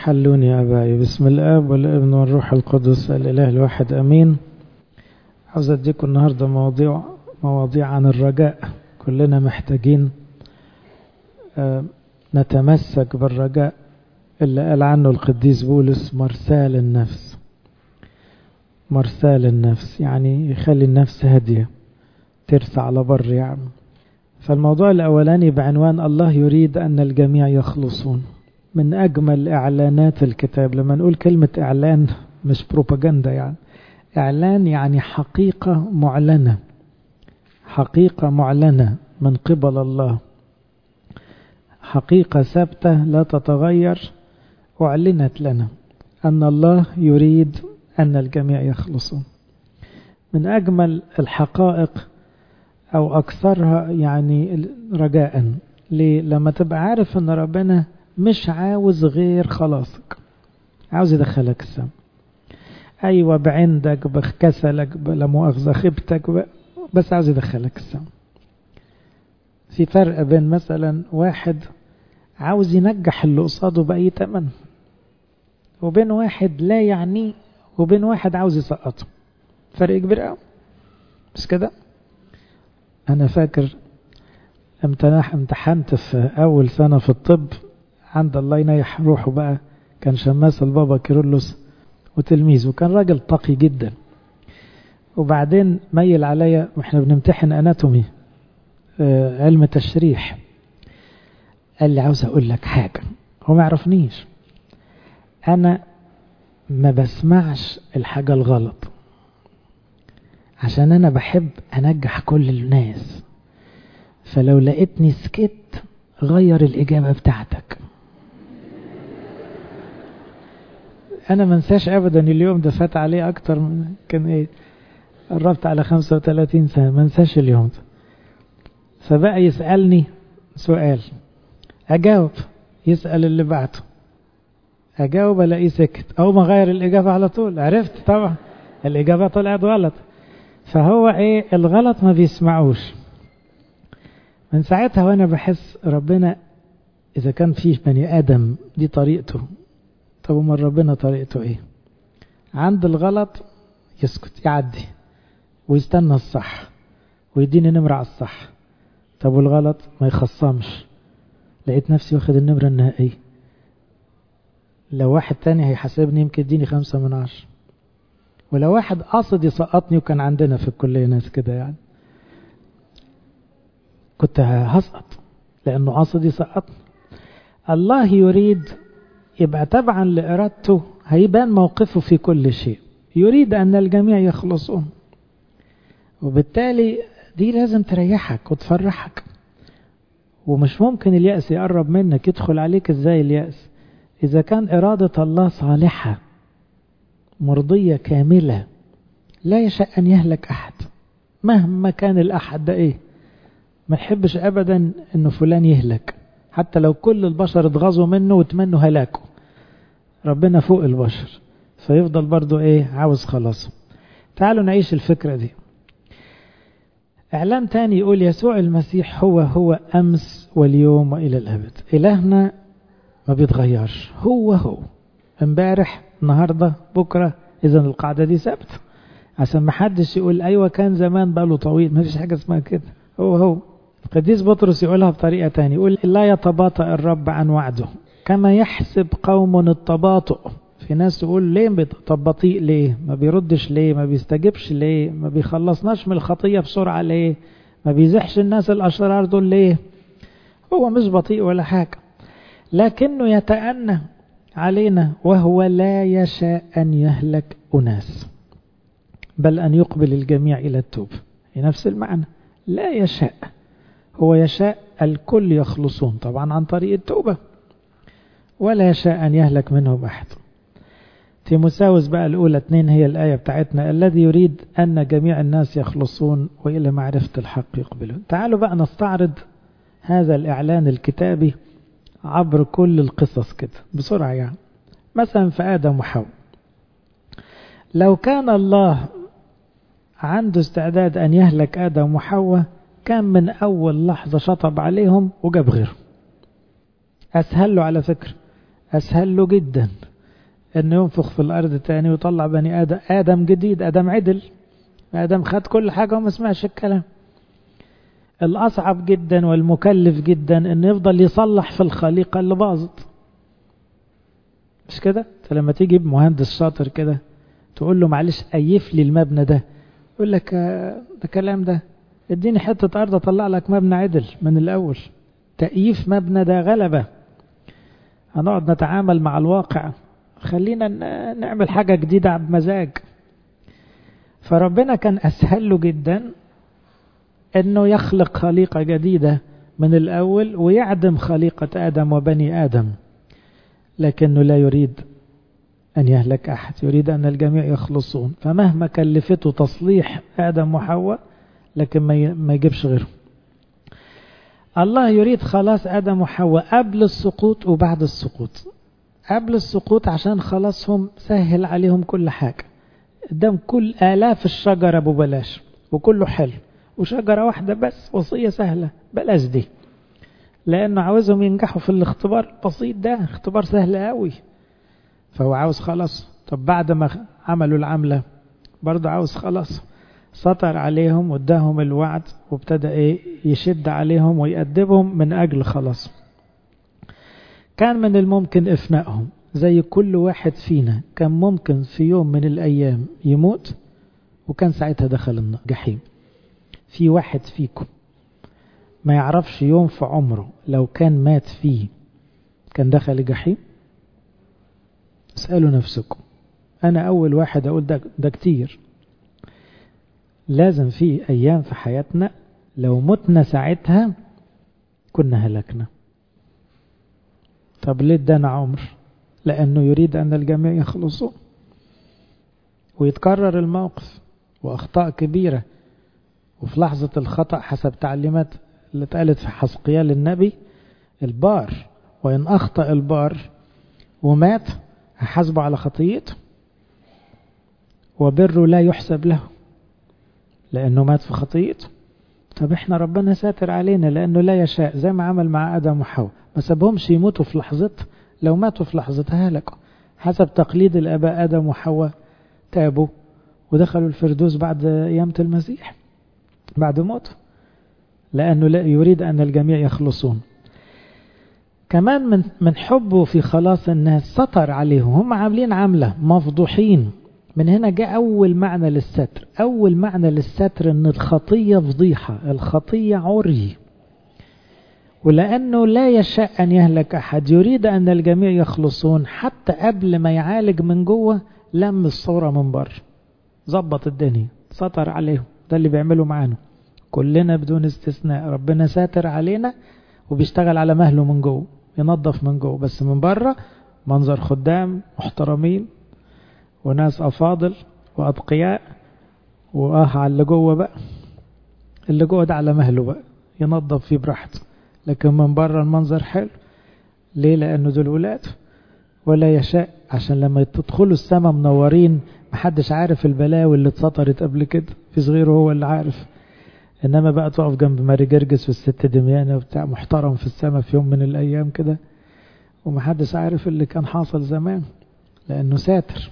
حلوني يا أبائي. بسم الآب والابن والروح القدس الإله الواحد أمين. عاوز أديكم النهاردة مواضيع عن الرجاء. كلنا محتاجين نتمسك بالرجاء اللي قال عنه القديس بولس مرسال النفس. مرسال النفس يعني يخلي النفس هادية ترسى على بر يعني. فالموضوع الأولاني بعنوان الله يريد أن الجميع يخلصون. من أجمل إعلانات الكتاب. لما نقول كلمة إعلان مش بروباغندا يعني. إعلان يعني حقيقة معلنة. حقيقة معلنة من قبل الله. حقيقة ثابتة لا تتغير أعلنت لنا أن الله يريد أن الجميع يخلصون. من أجمل الحقائق أو أكثرها يعني رجاء. ليه؟ لما تبقى عارف أن ربنا مش عاوز غير خلاصك، عاوز يدخلك السماء. أيوة بعندك بكسلك لا مؤاخذة خبتك بس عاوز يدخلك السماء. في فرق بين مثلا واحد عاوز ينجح اللي قصاده بأي تمن، وبين واحد لا يعني، وبين واحد عاوز يسقطه. فرق كبير قوي بس كده. أنا فاكر امتحنت في أول سنة في الطب عند الله ينيح روحه بقى. كان شماس البابا كيرلس وتلميذه، كان راجل تقي جدا. وبعدين ميل عليا واحنا بنمتحن اناتومي علم تشريح، قال لي عاوز اقول لك حاجة. هو ما يعرفنيش، انا ما بسمعش الحاجة الغلط عشان انا بحب انجح كل الناس. فلو لقيتني سكت غير الاجابة بتاعتك. انا ما انساش ابدا اليوم ده. فات عليه اكتر من كان قربت على 35 سنة، ما انساش اليوم ده. فبقى يسألني سؤال اجاوب، يسأل اللي بعده اجاوب، الاقيه سكت او ما غير الاجابة على طول. عرفت طبعا الاجابة طلعت غلط. فهو الغلط ما بيسمعوش. من ساعتها وانا بحس ربنا اذا كان فيه بني ادم دي طريقته، طب ومن ربنا طريقته عند الغلط يسكت يعدي ويستنى الصح ويديني نمرة على الصح. طب والغلط ما يخصمش. لقيت نفسي واخد النمرة النهائية. لو واحد تاني هيحاسبني يمكن يديني 5 من 10. ولو واحد قاصد يسقطني، وكان عندنا في الكلية ناس كده يعني، كنت هسقط لأنه قاصد يسقطني. الله يريد يبقى تبعا لإرادته هيبان موقفه في كل شيء. يريد أن الجميع يخلصون، وبالتالي دي لازم تريحك وتفرحك. ومش ممكن اليأس يقرب منك يدخل عليك. ازاي اليأس؟ إذا كان إرادة الله صالحة مرضية كاملة، لا يشاء أن يهلك أحد مهما كان الأحد ده ما يحبش أبدا أنه فلان يهلك، حتى لو كل البشر اتغاظوا منه وتمنوا هلاكه. ربنا فوق البشر، فيفضل برضو عاوز خلاص. تعالوا نعيش الفكرة دي. اعلان تاني يقول يسوع المسيح هو امس واليوم والى الابد. الهنا ما بيتغيرش، هو امبارح النهاردة بكرة. اذا القاعدة دي ثابتة عشان ما حدش يقول ايوه كان زمان بقاله طويل. ما فيش حاجة اسمها كده. هو القديس بطرس يقولها بطريقة تانية، يقول لا يتباطأ الرب عن وعده كما يحسب قوم التباطؤ. في ناس تقول ليه بطيء؟ ليه ما بيردش؟ ليه ما بيستجبش؟ ليه ما بيخلصناش من الخطية بسرعة؟ ليه ما بيزحش الناس الأشرار دول؟ ليه؟ هو مش بطيء ولا حاجة، لكنه يتأنى علينا، وهو لا يشاء أن يهلك أناس بل أن يقبل الجميع إلى التوبة. نفس المعنى. لا يشاء، هو يشاء الكل يخلصون طبعا عن طريق التوبة، ولا يشاء أن يهلك منهم أحد. تيموثاوس بقى الأولى 2 هي الآية بتاعتنا، الذي يريد أن جميع الناس يخلصون وإلى معرفة الحق يقبلون. تعالوا بقى نستعرض هذا الإعلان الكتابي عبر كل القصص كده بسرعة يعني. مثلا في آدم وحواء، لو كان الله عنده استعداد أن يهلك آدم وحواء كان من أول لحظة شطب عليهم وجاب غيره. أسهل له على فكرة أسهل له جدا أنه ينفخ في الأرض تاني ويطلع بني آدم جديد، آدم عدل، آدم خد كل حاجة وما سمعش الكلام. الأصعب جدا والمكلف جدا أنه يفضل يصلح في الخليقة اللي باظت. مش كده؟ فلما تيجي بمهندس شاطر كده تقول له معلش أيف لي المبنى ده، يقول لك ده كلام ده، اديني حتة أرض أطلع لك مبنى عدل من الأول. تأييف مبنى ده غلبة. هنقعد نتعامل مع الواقع، خلينا نعمل حاجة جديدة بمزاج. فربنا كان أسهل له جدا أنه يخلق خليقة جديدة من الأول ويعدم خليقة آدم وبني آدم، لكنه لا يريد أن يهلك أحد، يريد أن الجميع يخلصون. فمهما كلفته تصليح آدم وحواء لكن ما يجيبش غيره. الله يريد خلاص آدم وحواء قبل السقوط وبعد السقوط. قبل السقوط عشان خلاصهم سهل عليهم كل حاجة، قدام كل آلاف الشجرة ببلاش وكله حلو، وشجرة واحدة بس وصية سهلة بلاش دي، لأنه عاوزهم ينجحوا في الاختبار البسيط ده، اختبار سهل قوي، فهو عاوز خلاص. طب بعد ما عملوا العملة برضو عاوز خلاص، سطر عليهم واداهم الوعد وابتدى يشد عليهم ويأدبهم من أجل خلاص. كان من الممكن إفنائهم زي كل واحد فينا، كان ممكن في يوم من الأيام يموت وكان ساعتها دخل الجحيم. في واحد فيكم ما يعرفش يوم في عمره لو كان مات فيه كان دخل الجحيم؟ اسألوا نفسكم. أنا أول واحد أقول ده كتير. لازم في أيام في حياتنا لو متنا ساعتها كنا هلكنا. طب ليه ادانا عمر؟ لأنه يريد أن الجميع يخلصون. ويتكرر الموقف وأخطاء كبيرة، وفي لحظة الخطأ حسب تعليمات اللي اتقالت في حزقيال النبي البار، وإن أخطأ البار ومات هحاسبه على خطيئته وبره لا يحسب له لأنه مات في خطيئته. طب احنا ربنا ساتر علينا لأنه لا يشاء، زي ما عمل مع آدم وحواء، ما سابهمش يموتوا في لحظتها. لو ماتوا في لحظتها هلكوا. حسب تقليد الآباء آدم وحواء تابوا ودخلوا الفردوس بعد قيامة المسيح بعد موته، لأنه لا يريد أن الجميع يخلصون. كمان من حبه في خلاص الناس سطر عليهم، هم عاملين عملة مفضوحين. من هنا جاء أول معنى للستر. أول معنى للستر أن الخطية فضيحة، الخطية عري، ولأنه لا يشاء أن يهلك أحد يريد أن الجميع يخلصون. حتى قبل ما يعالج من جوه لم الصورة من بره، ظبط الدنيا، سطر عليهم. ده اللي بيعمله معانا كلنا بدون استثناء. ربنا ساتر علينا وبيشتغل على مهله من جوه، ينظف من جوه، بس من بره منظر خدام محترمين وناس أفاضل وأتقياء، على اللي جوه بقى، اللي جوه ده على مهله بقى ينظف فيه براحته، لكن من بره المنظر حلو. ليه؟ لأنه دول ولاد ولا يشاء، عشان لما تدخلوا السماء منورين محدش عارف البلاوي اللي اتسطرت قبل كده، في صغيره هو اللي عارف. إنما بقى تقف جنب ماري جرجس والست دميانة وبتاع محترم في السماء في يوم من الأيام كده، ومحدش عارف اللي كان حاصل زمان لأنه ساتر.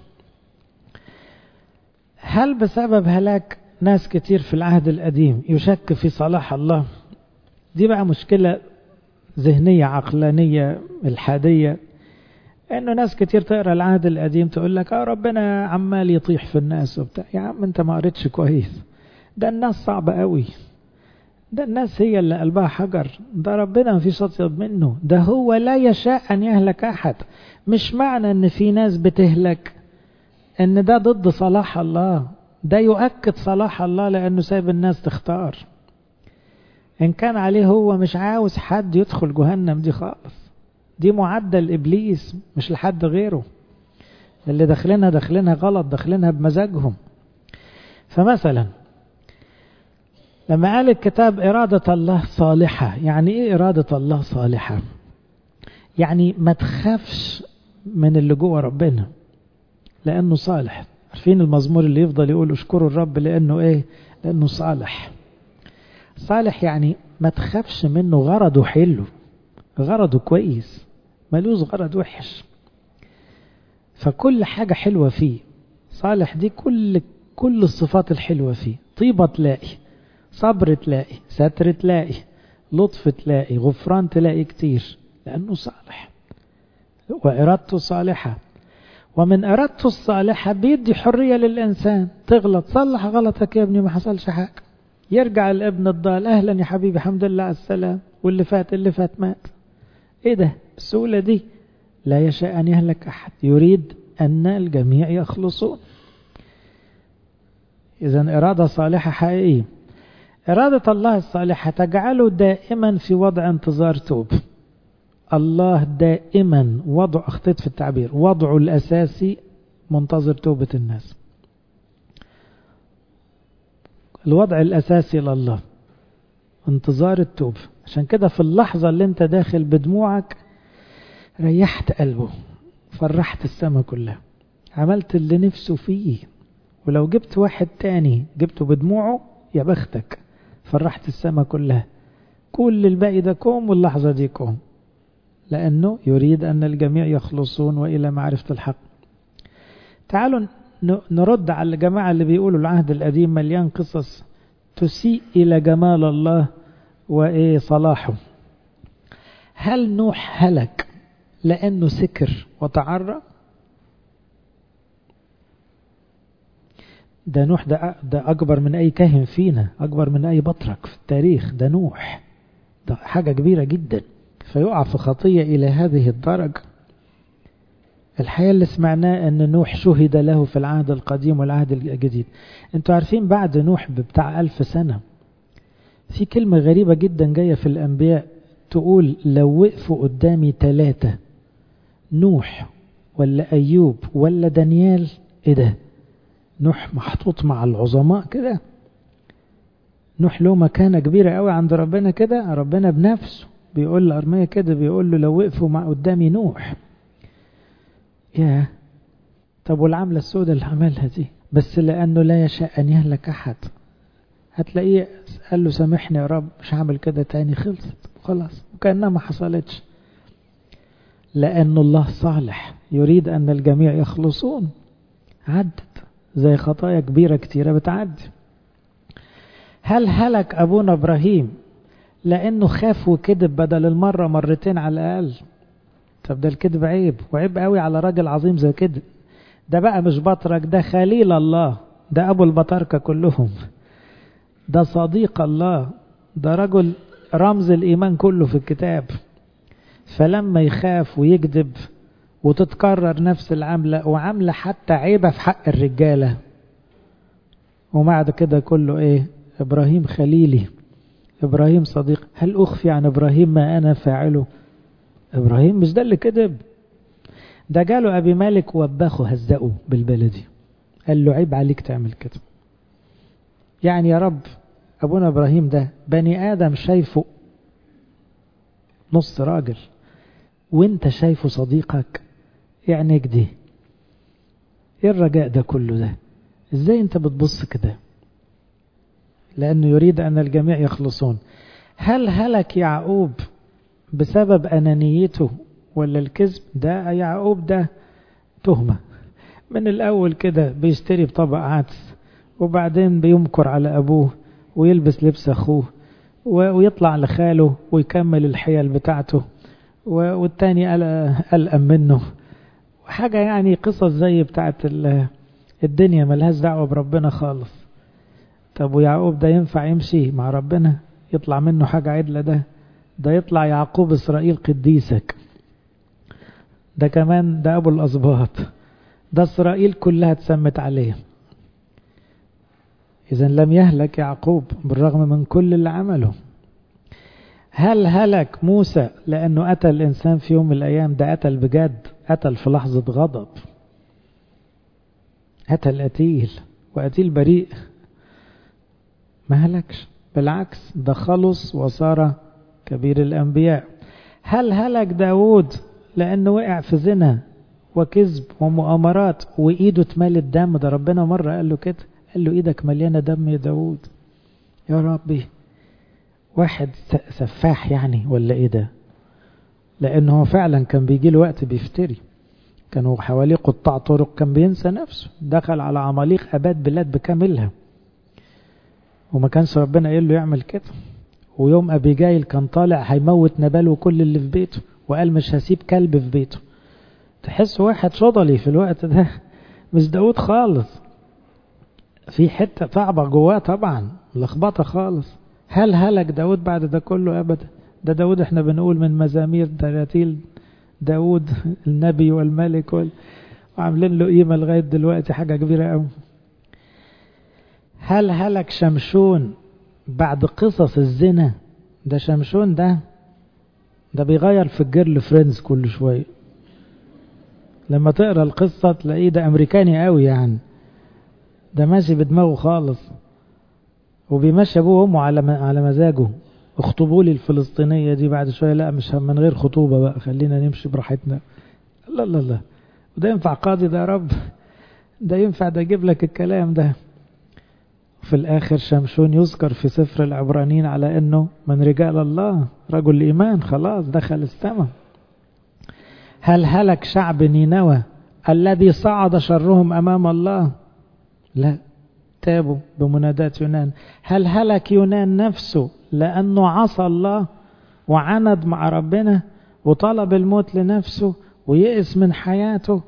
هل بسبب هلاك ناس كتير في العهد القديم يشك في صلاح الله؟ دي بقى مشكلة ذهنية عقلانية الحادية، انه ناس كتير تقرأ العهد القديم تقول لك ربنا عمال يطيح في الناس وبتاع. يا عم انت ما قريتش كويس، ده الناس صعبة قوي، ده الناس هي اللي قلبها حجر، ده ربنا ما فيش اطيب منه، ده هو لا يشاء ان يهلك احد. مش معنى ان في ناس بتهلك ان ده ضد صلاح الله، ده يؤكد صلاح الله لانه سايب الناس تختار. ان كان عليه هو مش عاوز حد يدخل جهنم دي خالص، دي معدل إبليس مش لحد غيره. اللي داخلينها غلط، داخلينها بمزاجهم. فمثلا لما قال الكتاب إرادة الله صالحة، يعني إيه إرادة الله صالحة؟ يعني ما تخافش من اللي جوه ربنا لأنه صالح. عارفين المزمور اللي يفضل يقول اشكروا الرب لأنه إيه؟ لأنه صالح. صالح يعني ما تخافش منه، غرضه حلو، غرضه كويس، ملوش غرض وحش. فكل حاجة حلوة فيه. صالح دي كل الصفات الحلوة فيه. طيبة تلاقي، صبر تلاقي، ستر تلاقي، لطف تلاقي، غفران تلاقي كتير، لأنه صالح وإرادته صالحة. ومن إرادته الصالحة بيدي حرية للإنسان. تغلط صلح غلطك يا ابني، ما حصلش حاجة. يرجع الابن الضال، أهلا يا حبيبي الحمد لله على السلام، واللي فات مات. إيه ده السهولة دي؟ لا يشاء أن يهلك أحد، يريد أن الجميع يخلصون. إذن إرادة صالحة حقيقية. إرادة الله الصالحة تجعله دائما في وضع انتظار توب. الله دائما أخطيت في التعبير، وضعه الأساسي منتظر توبة الناس. الوضع الأساسي لله انتظار التوبة. عشان كده في اللحظة اللي انت داخل بدموعك ريحت قلبه، فرحت السماء كلها، عملت اللي نفسه فيه. ولو جبت واحد تاني جبته بدموعه يا بختك، فرحت السماء كلها. كل الباقي ده كوم واللحظة دي كوم، لأنه يريد أن الجميع يخلصون وإلى معرفة الحق. تعالوا نرد على الجماعة اللي بيقولوا العهد القديم مليان قصص تسيء إلى جمال الله وإيه صلاحه. هل نوح هلك لأنه سكر وتعرى؟ ده نوح ده أكبر من أي كاهن فينا، أكبر من أي بطرك في التاريخ. ده نوح ده حاجة كبيرة جدا، فيقع في خطية إلى هذه الدرجة. الحقيقة اللي سمعناه أن نوح شهد له في العهد القديم والعهد الجديد. انتوا عارفين بعد نوح بتاع 1000 سنة في كلمة غريبة جدا جاية في الأنبياء تقول لو وقفوا قدامي 3 نوح ولا أيوب ولا دانيال، إيه ده؟ نوح محطوط مع العظماء كده. نوح له مكانة كبيرة قوي عند ربنا كده. ربنا بنفسه بيقول لأرميا كده، بيقول له لو وقفوا مع قدامي نوح. يا طب والعملة السوداء اللي عملها دي، بس لأنه لا يشاء أن يهلك أحد. هتلاقيه قال له سامحني يا رب مش هعمل كده تاني، خلصت خلاص وكأنها ما حصلتش. لأن الله صالح يريد أن الجميع يخلصون. عدت زي خطايا كبيرة كتيرة بتعدي. هل هلك أبونا إبراهيم لأنه خاف وكذب بدل المرة مرتين على الأقل؟ طب ده الكذب عيب، وعيب قوي على راجل عظيم زي كده. ده بقى مش بطرك، ده خليل الله، ده أبو البطاركة كلهم، ده صديق الله، ده رجل رمز الإيمان كله في الكتاب. فلما يخاف ويكذب وتتكرر نفس العملة، وعملة حتى عيبة في حق الرجالة، ومع كده كله إيه؟ إبراهيم خليلي، إبراهيم صديق. هل أخفي عن إبراهيم ما أنا فاعله؟ إبراهيم مش ده اللي كذب، ده جاله أبي مالك وباخه هزقه بالبلدي، قال له عيب عليك تعمل كده. يعني يا رب أبونا إبراهيم ده بني آدم شايفه نص راجل وانت شايفه صديقك، يعني كده ايه الرجاء ده كله ده؟ ازاي انت بتبص كده؟ لأنه يريد أن الجميع يخلصون. هل هلك يعقوب بسبب أنانيته ولا الكذب؟ ده يعقوب ده تهمة من الأول كده، بيشتري بطبق عدس وبعدين بيمكر على أبوه ويلبس لبس أخوه ويطلع لخاله ويكمل الحيل بتاعته، والتاني قلقم منه وحاجة. يعني قصص زي بتاعت الدنيا ملهاش دعوة بربنا خالص. طب ويعقوب ده ينفع يمشي مع ربنا؟ يطلع منه حاجة عدلة؟ ده يطلع يعقوب إسرائيل قديسك. ده كمان ده أبو الأسباط، ده إسرائيل كلها تسمت عليه. إذن لم يهلك يعقوب بالرغم من كل اللي عمله. هل هلك موسى لأنه قتل الإنسان في يوم من الأيام؟ ده قتل بجد، قتل في لحظة غضب، قتل قتيل وقتيل بريء، ما هلكش، بالعكس ده خلص وصار كبير الأنبياء. هل هلك داود لأنه وقع في زنا وكذب ومؤامرات وإيده اتملت دم؟ ده ربنا مرة قال له كده، قال له إيدك مليانة دم يا داود. يا ربي، واحد سفاح يعني ولا إيه ده؟ لأنه فعلا كان بيجي له وقت بيفتري. كانوا حواليه قطاع طرق، كان بينسى نفسه، دخل على عماليق أباد بلاد بكاملها، وما كانش ربنا قال له يعمل كده. ويوم أبيجايل كان طالع هيموت نبال وكل اللي في بيته، وقال مش هسيب كلب في بيته. تحس واحد شضلي في الوقت ده، مش داود خالص، في حتة صعبة جواه طبعا، لخبطة خالص. هل هلك داود بعد ده كله؟ أبدا. ده داود احنا بنقول من مزامير تراتيل داود النبي والملك وعاملين له قيمة لغاية دلوقتي، حاجة كبيرة قوي. هل هلك شمشون بعد قصص الزنا؟ ده شمشون ده بيغير في الجيرل فريندز كل شوية، لما تقرأ القصة تلاقيه ده أمريكاني قوي يعني، ده ماشي بدماغه خالص، وبيمشي أبوه وأمه على مزاجه. اخطبوا لي الفلسطينية دي، بعد شوية لا مش من غير خطوبة بقى، خلينا نمشي براحتنا. الله الله الله، وده ينفع قاضي ده يا رب؟ ده ينفع ده يجيب لك الكلام ده؟ في الآخر شمشون يذكر في سفر العبرانيين على أنه من رجال الله، رجل الإيمان، خلاص دخل السماء. هل هلك شعب نينوى الذي صعد شرهم أمام الله؟ لا، تابوا بمنادات يونان. هل هلك يونان نفسه لأنه عصى الله وعند مع ربنا وطلب الموت لنفسه ويئس من حياته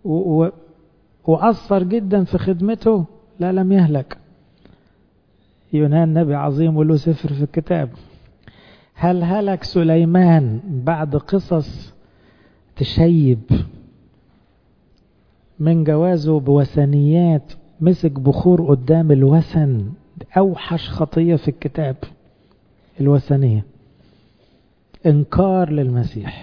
وأثر جدا في خدمته؟ لا، لم يهلك. يونان نبي عظيم وله سفر في الكتاب. هل هلك سليمان بعد قصص تشيب من جوازه بوثنيات، مسك بخور قدام الوثن، أوحش خطية في الكتاب الوثنية، إنكار للمسيح.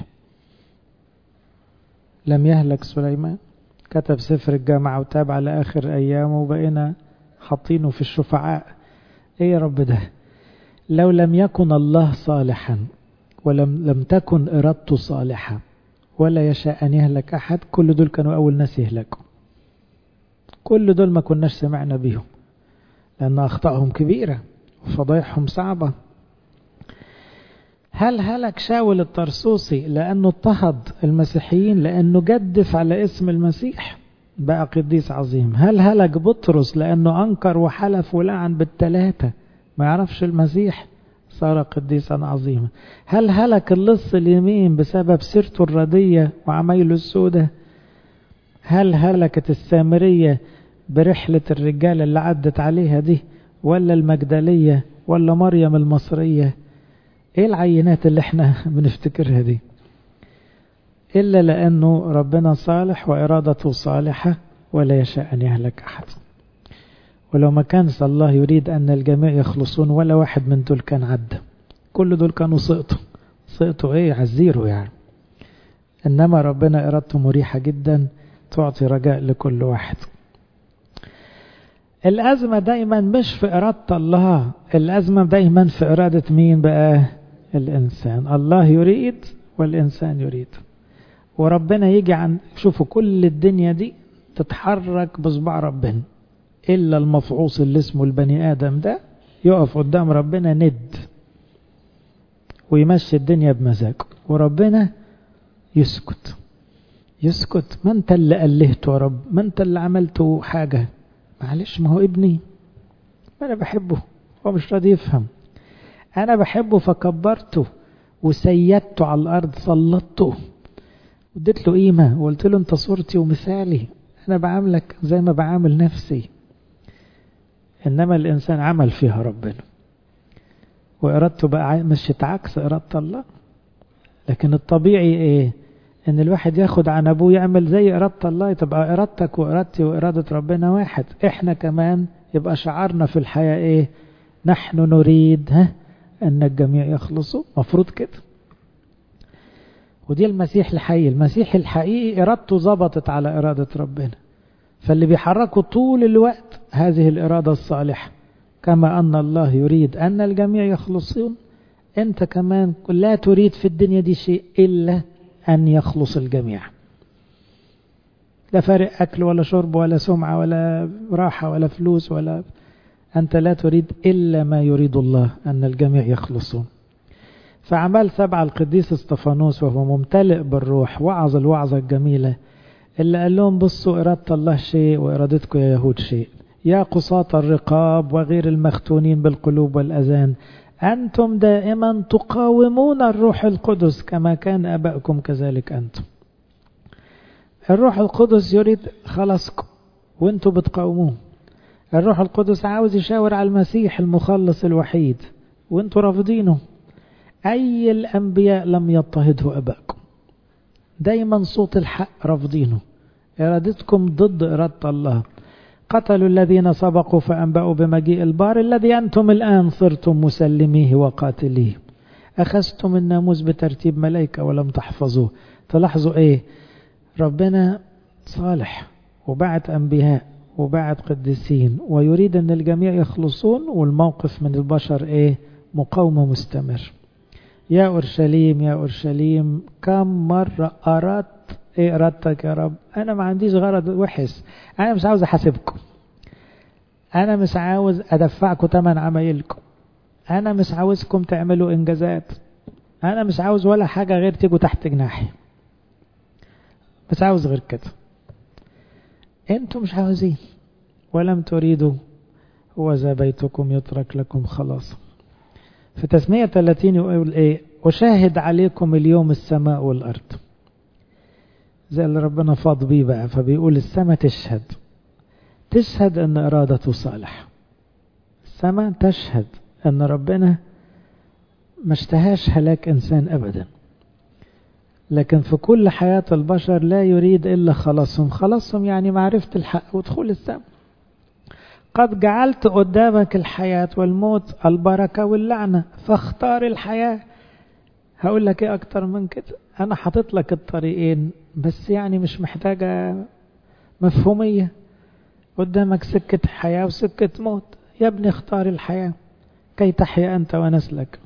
لم يهلك سليمان، كتب سفر الجامعة وتاب على آخر أيامه، وبقينا حاطينه في الشفعاء. إيه يا رب ده؟ لو لم يكن الله صالحا ولم تكن إرادته صالحة ولا يشاء أن يهلك أحد، كل دول كانوا أول ناس يهلكوا، كل دول ما كناش سمعنا بيهم، لأن أخطائهم كبيرة وفضايحهم صعبة. هل هلك شاول الطرسوسي لأنه اضطهد المسيحيين، لأنه جدف على اسم المسيح بقى قديس عظيم؟ هل هلك بطرس لأنه أنكر وحلف ولعن بالثلاثة ما يعرفش المسيح، صار قديسا عظيما؟ هل هلك اللص اليمين بسبب سيرته الردية وعمايله السودة؟ هل هلكت السامرية برحلة الرجال اللي عدت عليها دي، ولا المجدلية، ولا مريم المصرية؟ ايه العينات اللي احنا بنفتكرها دي؟ إلا لأنه ربنا صالح وإرادته صالحة ولا يشاء أن يهلك أحد. ولو ما كان الله يريد أن الجميع يخلصون ولا واحد من دول كان عدى، كل دول كانوا سقطوا ايه، عزيروا يعني. إنما ربنا إرادته مريحة جدا، تعطي رجاء لكل واحد. الأزمة دايما مش في إرادة الله، الأزمة دايما في إرادة مين بقى؟ الإنسان. الله يريد والإنسان يريد، وربنا يجي عن شوفوا كل الدنيا دي تتحرك بصبع ربنا، إلا المفعوص اللي اسمه البني آدم ده يقف قدام ربنا ند ويمشي الدنيا بمزاجه، وربنا يسكت. ما انت اللي قلهته يا رب، ما انت اللي عملته حاجة، معلش ما هو ابني، ما انا بحبه، هو مش راضي يفهم. انا بحبه فكبرته وسيدته على الارض، سلطته وديت له قيمة وقلت له انت صورتي ومثالي، انا بعاملك زي ما بعامل نفسي. انما الانسان عمل فيها ربنا وارادته بقى مشيت عكس ارادة الله. لكن الطبيعي ايه؟ ان الواحد ياخد عن ابوه يعمل زي ارادة الله، تبقى ارادتك وارادتي وارادة ربنا واحد. احنا كمان يبقى شعارنا في الحياة ايه؟ نحن نريد ان الجميع يخلصوا، مفروض كده. ودي المسيح الحقيقي. المسيح الحقيقي ارادته ضبطت على ارادة ربنا، فاللي بيحركه طول الوقت هذه الارادة الصالحة. كما ان الله يريد ان الجميع يخلصون، انت كمان لا تريد في الدنيا دي شيء الا أن يخلص الجميع. لا فارق أكل ولا شرب ولا سمعة ولا راحة ولا فلوس، ولا أنت لا تريد إلا ما يريد الله، أن الجميع يخلصون. فعمال 7 القديس استفانوس وهو ممتلئ بالروح وعظ الوعظة الجميلة اللي قال لهم بصوا إرادة الله شيء وإرادتكم يا يهود شيء. يا قساة الرقاب وغير المختونين بالقلوب والأذان، أنتم دائما تقاومون الروح القدس كما كان آبائكم كذلك أنتم. الروح القدس يريد خلاصكم وانتم بتقاوموه. الروح القدس عاوز يشاور على المسيح المخلص الوحيد وانتم رافضينه. أي الأنبياء لم يضطهده آبائكم؟ دايما صوت الحق رافضينه. إرادتكم ضد إرادة الله. قتلوا الذين سبقوا فأنبأوا بمجيء البار الذي أنتم الآن صرتم مسلميه وقاتليه. أخذتم الناموس بترتيب ملائكة ولم تحفظوه. تلاحظوا إيه؟ ربنا صالح وبعت أنبياء وبعت قديسين ويريد أن الجميع يخلصون، والموقف من البشر إيه؟ مقاومة مستمر. يا أورشليم يا أورشليم كم مرة أردت إيه إرادتك يا رب؟ أنا ما عنديش غرض وحش، أنا مش عاوز أحاسبكم، أنا مش عاوز أدفعكم تمن عمايلكم، أنا مش عاوزكم تعملوا إنجازات، أنا مش عاوز ولا حاجة غير تيجوا تحت جناحي، مش عاوز غير كده. أنتم مش عاوزين ولم تريدوا، هو ذا بيتكم يترك لكم خلاص. في تسمية 30 يقول إيه؟ أشاهد عليكم اليوم السماء والأرض. زي اللي ربنا فاض بيه بقى، فبيقول السماء تشهد أن إرادته صالح. السماء تشهد أن ربنا ما اشتهاش هلاك إنسان أبدا، لكن في كل حياة البشر لا يريد إلا خلاصهم يعني معرفة الحق ودخول السماء. قد جعلت قدامك الحياة والموت، البركة واللعنة، فاختار الحياة. هقول لك ايه اكتر من كده؟ انا حاطط لك الطريقين بس يعني مش محتاجة مفهومية. قدامك سكة حياة وسكة موت، يا ابني اختار الحياة كي تحيا انت ونسلك.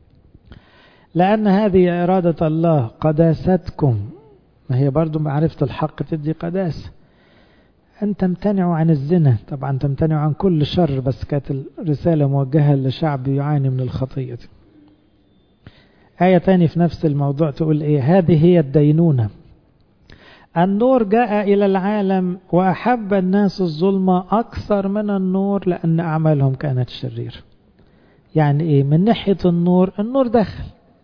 لان هذه ارادة الله قداستكم. ما هي برضو معرفة الحق تدي قداسة. أن تمتنعوا عن الزنا، طبعا تمتنعوا عن كل شر، بس كانت الرسالة موجهة لشعب يعاني من الخطية. آية تاني في نفس الموضوع تقول إيه؟ هذه هي الدينونة، النور جاء إلى العالم وأحب الناس الظلمة أكثر من النور لأن أعمالهم كانت شريرة. يعني إيه؟ من ناحية النور دخل،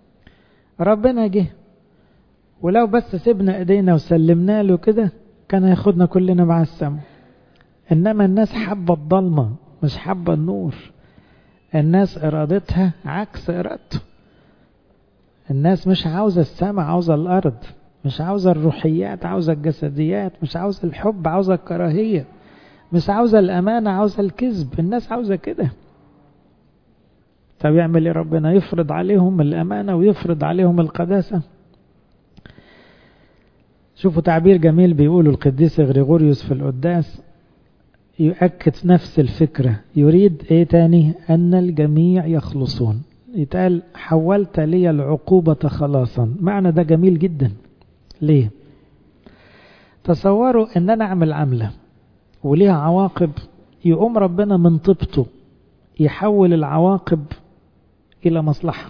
ربنا جه، ولو بس سيبنا إيدينا وسلمنا له كده كان هياخدنا كلنا مع السماء. إنما الناس حابة الضلمة مش حابة النور. الناس إرادتها عكس إرادته. الناس مش عاوزة السماء، عاوزة الأرض، مش عاوزة الروحيات، عاوزة الجسديات، مش عاوزة الحب، عاوزة الكراهية، مش عاوزة الأمانة، عاوزة الكذب. الناس عاوزة كده. طب يعمل إيه ربنا؟ يفرض عليهم الأمانة ويفرض عليهم القداسة. شوفوا تعبير جميل بيقوله القديس غريغوريوس في القداس يؤكد نفس الفكرة. يريد ايه تاني؟ ان الجميع يخلصون. يتقال حولت لي العقوبة خلاصا. معنى ده جميل جدا. ليه؟ تصوروا ان انا اعمل عملة وليها عواقب، يقوم ربنا من طيبته يحول العواقب الى مصلحة.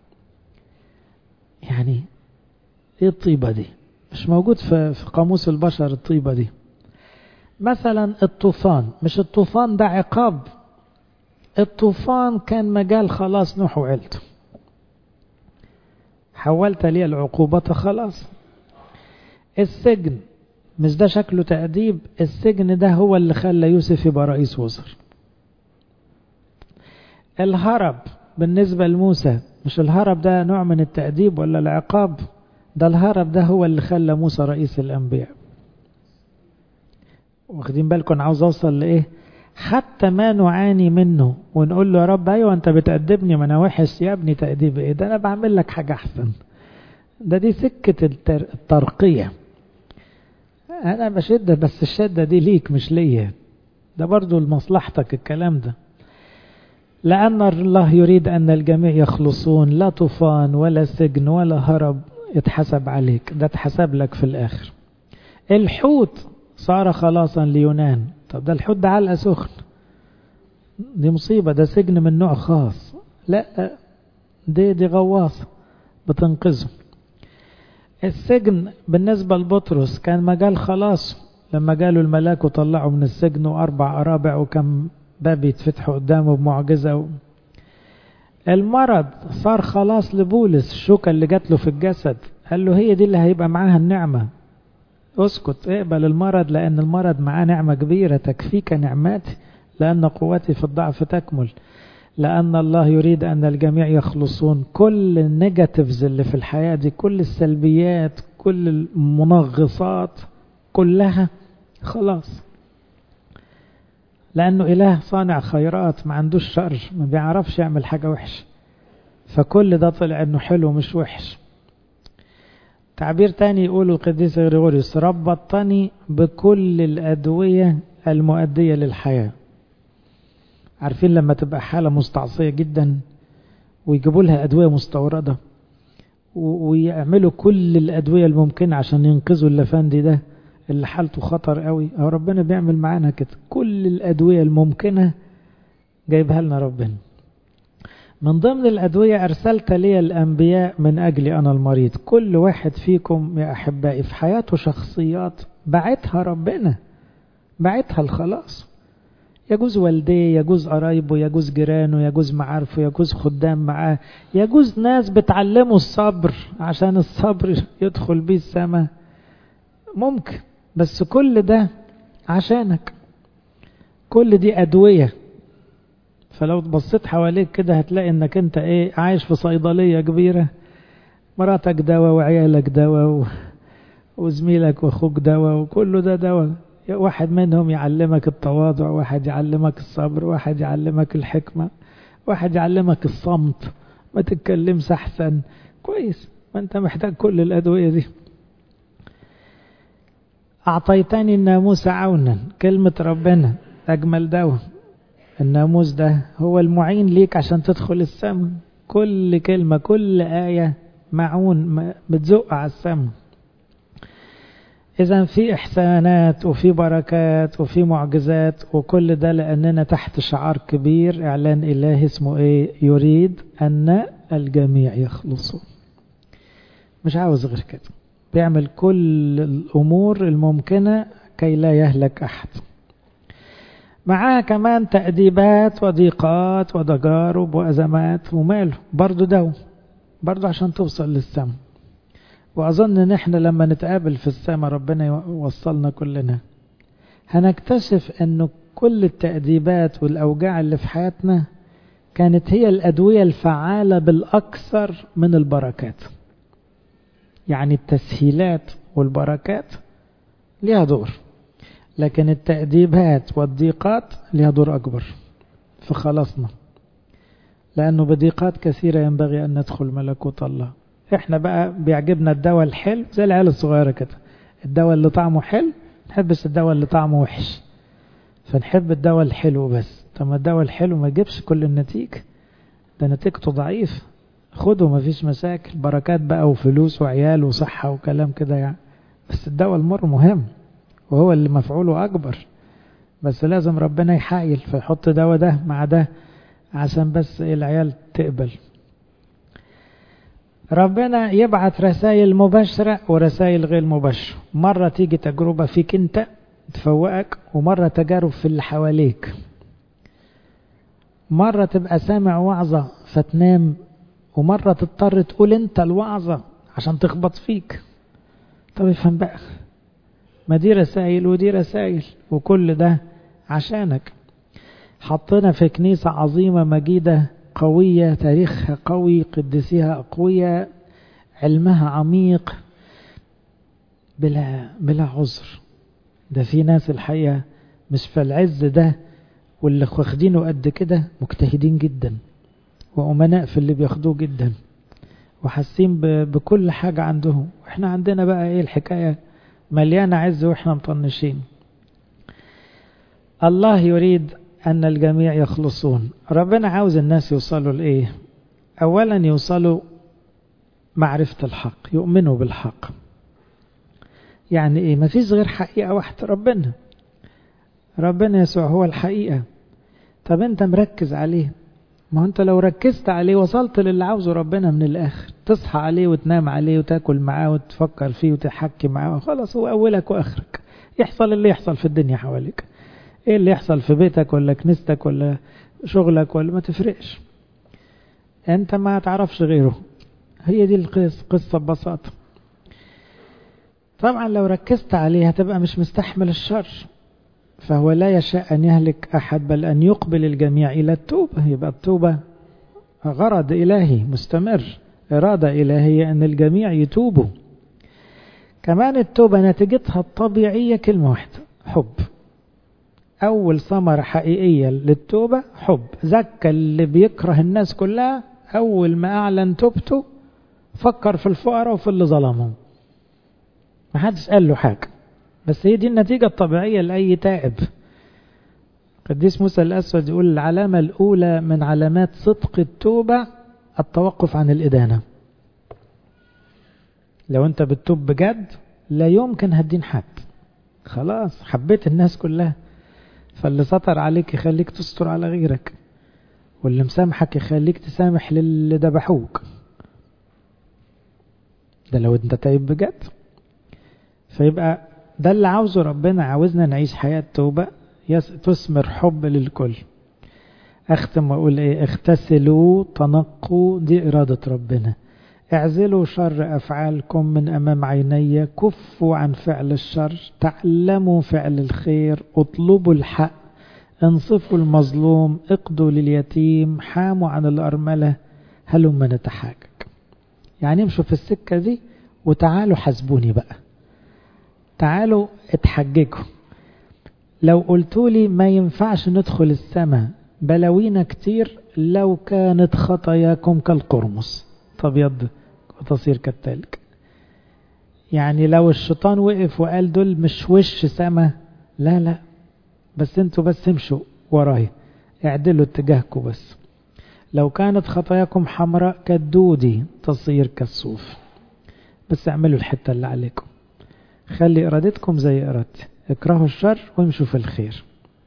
يعني ايه الطيبة دي؟ مش موجود في قاموس البشر الطيبة دي. مثلا الطوفان، مش الطوفان ده عقاب، الطوفان كان مجال خلاص نوح وعيلته. حولت لي العقوبة خلاص. السجن مش ده شكله تأديب؟ السجن ده هو اللي خلى يوسف يبقى رئيس وزراء. الهرب بالنسبة لموسى، مش الهرب ده نوع من التأديب ولا العقاب؟ ده الهرب ده هو اللي خلى موسى رئيس الأنبياء. واخدين بالكم عاوز أوصل لإيه؟ حتى ما نعاني منه ونقول له يا رب أيوة أنت بتأدبني ما أنا وحش، يا ابني تأديب إيه؟ ده أنا بعمل لك حاجة أحسن. دي سكة الترقية. أنا بشدة بس الشدة دي ليك مش ليا، ده برضو لمصلحتك الكلام ده. لأن الله يريد أن الجميع يخلصون، لا طوفان ولا سجن ولا هرب يتحسب عليك، ده اتحسب لك في الآخر. الحوت صار خلاصا ليونان. طب ده الحوت ده علقة سخن، دي مصيبة، ده سجن من نوع خاص. لا دي غواصة بتنقذه. السجن بالنسبة لبطرس كان مجال خلاص، لما جاله الملاك وطلعوا من السجن 4 أرابع وكم باب يتفتحوا قدامه بمعجزة. المرض صار خلاص لبولس، الشوكة اللي جات له في الجسد قال له هي دي اللي هيبقى معاها النعمة. اسكت، اقبل المرض، لأن المرض معاه نعمة كبيرة. تكفيك نعماتي لأن قوتي في الضعف تكمل. لأن الله يريد أن الجميع يخلصون. كل النيجاتيفز اللي في الحياة دي، كل السلبيات، كل المنغصات كلها خلاص، لأنه إله صانع خيرات، ما عندوش شر، ما بيعرفش يعمل حاجة وحش. فكل ده طلع أنه حلو مش وحش. تعبير تاني يقول القديس غريغوريوس: ربطني بكل الأدوية المؤدية للحياة. عارفين لما تبقى حالة مستعصية جدا ويجيبوا لها أدوية مستوردة ويعملوا كل الأدوية الممكنة عشان ينقذوا اللفندي ده اللي حالته خطر قوي، أو ربنا بيعمل معانا كده، كل الأدوية الممكنة جايبها لنا ربنا. من ضمن الأدوية أرسلت لي الأنبياء من أجلي أنا المريض. كل واحد فيكم يا أحبائي في حياته شخصيات بعتها ربنا، بعتها الخلاص. يجوز والديه، يجوز قرايبه، يجوز جيرانه، يجوز معارفه، يجوز خدام معاه، يجوز ناس بتعلمه الصبر عشان الصبر يدخل بيه السماء، ممكن. بس كل ده عشانك، كل دي أدوية. فلو بصيت حواليك كده هتلاقي انك انت عايش في صيدلية كبيرة، مراتك دواء وعيالك دواء وزميلك واخوك دواء، وكله ده دواء. واحد منهم يعلمك التواضع، واحد يعلمك الصبر، واحد يعلمك الحكمة، واحد يعلمك الصمت، ما تتكلمش احسن. كويس، ما انت محتاج كل الأدوية دي. أعطيتني الناموس عونا، كلمة ربنا أجمل دواء. الناموس ده هو المعين ليك عشان تدخل السماء. كل كلمة، كل آية معون بتزق على السماء. إذن في إحسانات وفي بركات وفي معجزات، وكل ده لأننا تحت شعار كبير، إعلان إله اسمه يريد أن الجميع يخلصوا. مش عاوز غير كده، بيعمل كل الأمور الممكنة كي لا يهلك أحد. معاها كمان تأديبات وضيقات وتجارب وأزمات، وماله برضو دو، برضو عشان توصل للسماء. وأظن ان احنا لما نتقابل في السماء ربنا يوصلنا كلنا، هنكتشف انه كل التأديبات والأوجاع اللي في حياتنا كانت هي الأدوية الفعالة بالأكثر من البركات. يعني التسهيلات والبركات ليها دور، لكن التأديبات والضيقات ليها دور أكبر في خلاصنا، لأنه بضيقات كثيرة ينبغي أن ندخل ملكوت الله. احنا بقى بيعجبنا الدواء الحلو زي العيال الصغيرة كده، الدواء اللي طعمه حلو، نحبش الدواء اللي طعمه وحش، فنحب الدواء الحلو بس. طب ما الدواء الحلو ما يجيبش كل النتيجة، ده نتيجته ضعيف، خده ما فيش مشاكل، بركات بقى وفلوس وعيال وصحة وكلام كده يعني. بس الدواء المر مهم وهو اللي مفعوله أكبر، بس لازم ربنا يحايل فيحط دواء ده مع ده عشان بس العيال تقبل. ربنا يبعت رسائل مباشرة ورسائل غير مباشرة. مرة تيجي تجربة فيك انت تفوقك، ومرة تجارب في اللي حواليك. مرة تبقى سامع وعظة فتنام، ومرة تضطر تقول انت الوعظة عشان تخبط فيك. طب افهم بقى، ما دي رسائل ودي رسائل، وكل ده عشانك. حطنا في كنيسة عظيمة مجيدة قوية، تاريخها قوي، قدسيها أقوياء، علمها عميق، بلا عذر. ده في ناس الحقيقة مش في العز ده واللي واخدينه قد كده مجتهدين جدا وأمناء في اللي بياخدوه جدا وحاسين بكل حاجة عندهم. واحنا عندنا بقى الحكاية مليانة عز واحنا مطنشين. الله يريد أن الجميع يخلصون. ربنا عاوز الناس يوصلوا لإيه؟ أولا يوصلوا معرفة الحق، يؤمنوا بالحق. يعني إيه؟ ما فيش غير حقيقة واحدة، ربنا يسوع هو الحقيقة. طب أنت مركز عليه؟ ما أنت لو ركزت عليه وصلت للي عاوزه ربنا من الآخر. تصحى عليه وتنام عليه وتاكل معاه وتفكر فيه وتحكي معاه، خلاص هو أولك وآخرك. يحصل اللي يحصل في الدنيا حواليك، ايه اللي يحصل في بيتك ولا كنيستك ولا شغلك ولا، ما تفرقش، انت ما تعرفش غيره. هي دي القصة ببساطة. طبعا لو ركزت عليه هتبقى مش مستحمل الشر، فهو لا يشاء أن يهلك أحد بل أن يقبل الجميع إلى التوبة. يبقى التوبة غرض إلهي مستمر، إرادة إلهية أن الجميع يتوبوا. كمان التوبة نتيجتها الطبيعية كلمة واحدة، حب. أول ثمرة حقيقية للتوبة حب. زكى اللي بيكره الناس كلها أول ما أعلن توبته فكر في الفقراء وفي اللي ظلمهم، ما حدش قال له حاجة، بس هي دي النتيجة الطبيعية لأي تائب. قديس موسى الأسود يقول العلامة الأولى من علامات صدق التوبة التوقف عن الإدانة. لو أنت بتتوب بجد لا يمكن هدين حد، خلاص حبيت الناس كلها، فاللي سطر عليك يخليك تستر على غيرك، واللي مسامحك يخليك تسامح للي ذبحوك. ده لو أنت تايب بجد. فيبقى ده اللي عاوزه ربنا، عاوزنا نعيش حياة توبة تثمر حب للكل. أختم وأقول إيه؟ اغتسلوا تنقوا، دي إرادة ربنا. اعزلوا شر أفعالكم من أمام عيني، كفوا عن فعل الشر، تعلموا فعل الخير، اطلبوا الحق، انصفوا المظلوم، اقضوا لليتيم، حاموا عن الأرملة، هلما نتحاجج. يعني امشوا في السكة دي وتعالوا حاسبوني بقى، تعالوا اتحججوا. لو قلتولي ما ينفعش ندخل السماء بلاوينا كتير لو كانت خطاياكم كالقرمز تبيض وتصير كالتلج. يعني لو الشيطان وقف وقال دول مش وش سما، لا لا، بس انتوا بس امشوا وراي، اعدلوا اتجاهكم بس. لو كانت خطاياكم حمراء كالدودي تصير كالصوف، بس اعملوا الحتة اللي عليكم، خلي ارادتكم زي ارادتي، اكرهوا الشر وامشوا في الخير.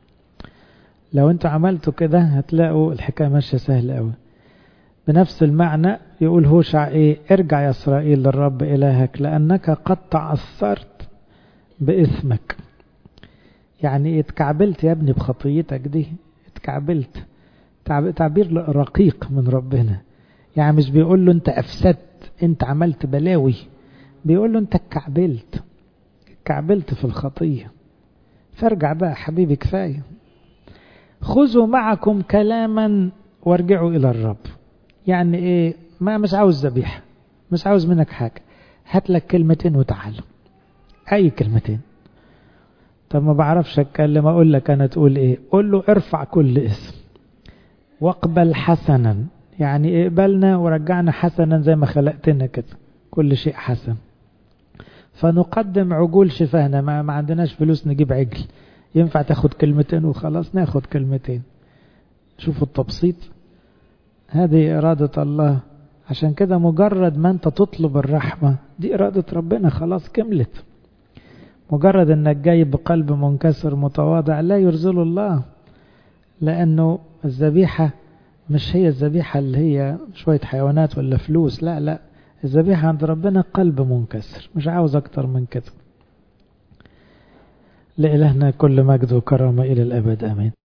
لو انتوا عملتوا كده هتلاقوا الحكاية ماشية سهل قوي. بنفس المعنى يقول هوشع ايه؟ ارجع يا اسرائيل للرب الهك لانك قد تعثرت باثمك. يعني ايه اتكعبلت يا ابني بخطيتك دي؟ اتكعبلت. تعبير رقيق من ربنا، يعني مش بيقول له انت افسدت انت عملت بلاوي، بيقول له انت اتكعبلت في الخطية، فارجع بقى حبيبي كفاية. خذوا معكم كلاما وارجعوا الى الرب. يعني ايه؟ مش عاوز ذبيحة، مش عاوز منك حاجة، هات لك كلمتين وتعال، اي كلمتين. طب ما بعرفش اتكلم، اقول لك انا تقول ايه؟ قول له ارفع كل اسم واقبل حسنا. يعني اقبلنا ورجعنا حسنا زي ما خلقتنا كده، كل شيء حسن. فنقدم عجول شفاهنا، ما عندناش فلوس نجيب عجل، ينفع تاخد كلمتين وخلاص؟ ناخد كلمتين. شوفوا التبسيط، هذه إرادة الله. عشان كده مجرد ما انت تطلب الرحمة دي إرادة ربنا، خلاص كملت. مجرد انك جاي بقلب منكسر متواضع لا يرزل الله، لأنه الذبيحة مش هي الذبيحة اللي هي شوية حيوانات ولا فلوس، لا لا، الذبيحة عند ربنا قلب منكسر، مش عاوز أكتر من كده. لإلهنا كل مجد وكرامة إلى الأبد، آمين.